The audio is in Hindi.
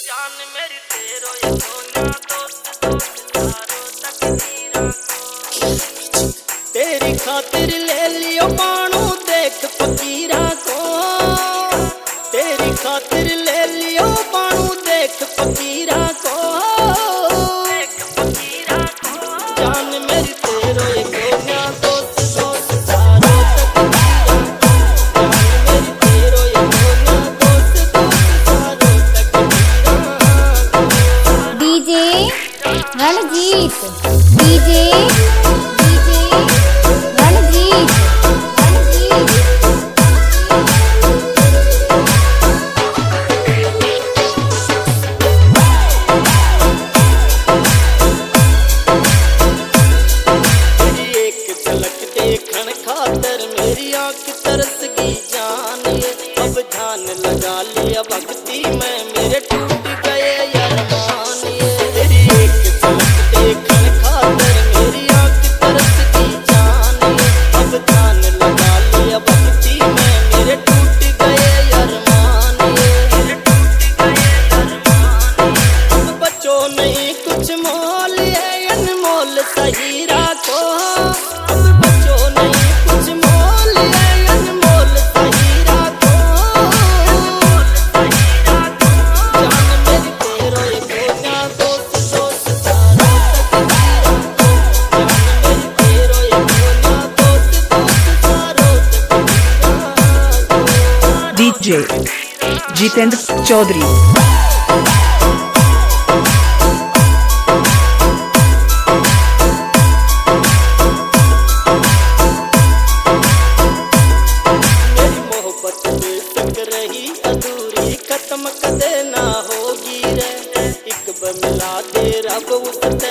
जान मेरी तेरो ये सोना दोस्त दोस्त सारो तकदीरा को तेरी खातिर ले लियो पानू देख फकीरा को तेरी खातिर ले लियो पानू देख फकीरा को जान मेरी तेरो ये सोना दोस्त दोस्त सारो तकदीरा जान मेरी तेरो ये सोना दोस्त दोस्त सारो तकदीरा डीजे रणजीत डीजे रणजीत देखन खातर मेरी आँख तरस गई जान ये अब ध्यान लगा लिया भक्ति में मेरे टूट गए अरमान ये तेरी एक झलक देखन खातर मेरी आँख तरस गई जान ये अब ध्यान लगा लिया भक्ति में मेरे टूट गए अरमान ये अब बचो नहीं कुछ मोल ये अनमोल सही राखो डीजे जितेंद्र चौधरी रही अधूरी खत्म कदे ना होगी रे एक बार मिला दे रब उस